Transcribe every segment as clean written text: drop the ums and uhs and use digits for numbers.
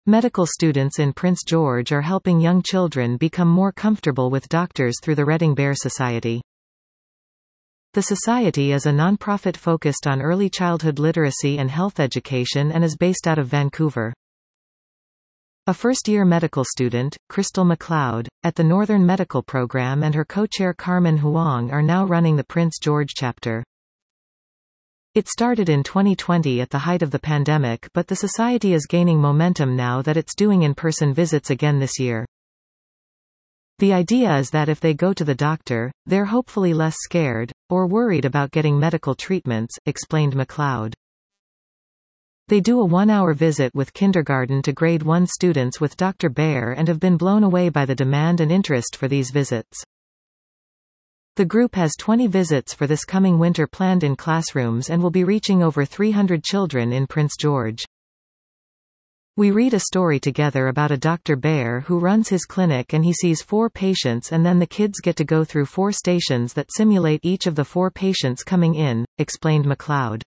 Medical students in Prince George are helping young children become more comfortable with doctors through the Reading Bear Society. The Society is a non-profit focused on early childhood literacy and health education and is based out of Vancouver. A first-year medical student, Crystal McLeod, at the Northern Medical Program and her co-chair Carmen Huang are now running the Prince George chapter. It started in 2020 at the height of the pandemic, but the society is gaining momentum now that it's doing in-person visits again this year. The idea is that if they go to the doctor, they're hopefully less scared, or worried about getting medical treatments, explained McLeod. They do a 1-hour visit with kindergarten to grade 1 students with Dr. Bear and have been blown away by the demand and interest for these visits. The group has 20 visits for this coming winter planned in classrooms and will be reaching over 300 children in Prince George. We read a story together about a Dr. Bear who runs his clinic and he sees 4 patients and then the kids get to go through 4 stations that simulate each of the 4 patients coming in, explained McLeod.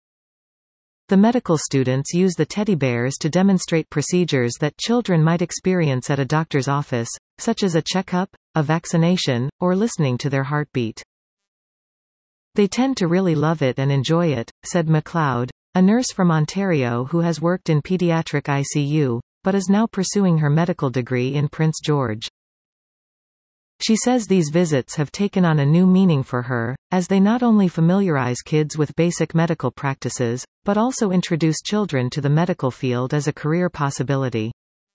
The medical students use the teddy bears to demonstrate procedures that children might experience at a doctor's office, such as a checkup, a vaccination, or listening to their heartbeat. They tend to really love it and enjoy it, said McLeod, a nurse from Ontario who has worked in pediatric ICU, but is now pursuing her medical degree in Prince George. She says these visits have taken on a new meaning for her, as they not only familiarize kids with basic medical practices, but also introduce children to the medical field as a career possibility.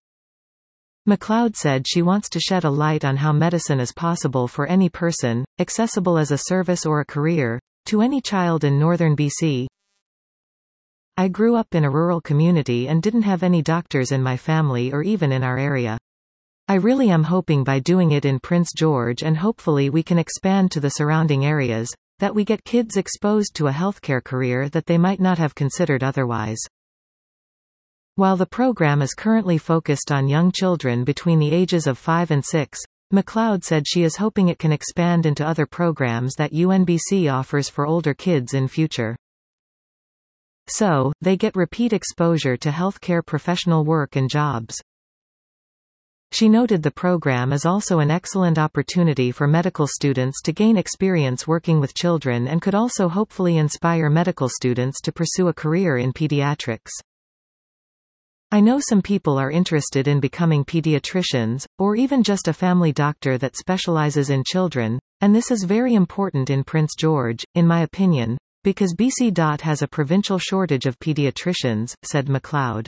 McLeod said she wants to shed a light on how medicine is possible for any person, accessible as a service or a career, to any child in northern BC. I grew up in a rural community and didn't have any doctors in my family or even in our area. I really am hoping by doing it in Prince George and hopefully we can expand to the surrounding areas, that we get kids exposed to a healthcare career that they might not have considered otherwise. While the program is currently focused on young children between the ages of 5 and 6, McLeod said she is hoping it can expand into other programs that UNBC offers for older kids in future. So, they get repeat exposure to healthcare professional work and jobs. She noted the program is also an excellent opportunity for medical students to gain experience working with children and could also hopefully inspire medical students to pursue a career in pediatrics. I know some people are interested in becoming pediatricians, or even just a family doctor that specializes in children, and this is very important in Prince George, in my opinion, because BC has a provincial shortage of pediatricians, said McLeod.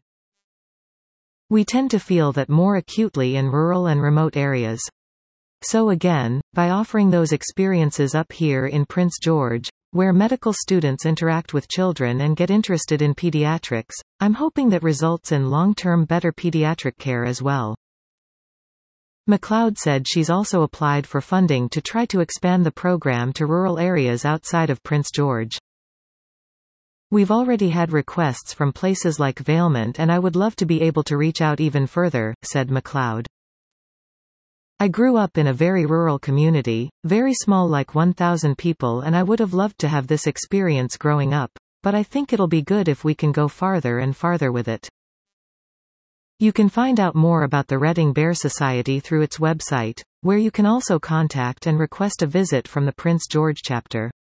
We tend to feel that more acutely in rural and remote areas. So again, by offering those experiences up here in Prince George, where medical students interact with children and get interested in pediatrics, I'm hoping that results in long-term better pediatric care as well. McLeod said she's also applied for funding to try to expand the program to rural areas outside of Prince George. We've already had requests from places like Valemount and I would love to be able to reach out even further, said McLeod. I grew up in a very rural community, very small, like 1,000 people, and I would have loved to have this experience growing up, but I think it'll be good if we can go farther and farther with it. You can find out more about the Reading Bear Society through its website, where you can also contact and request a visit from the Prince George chapter.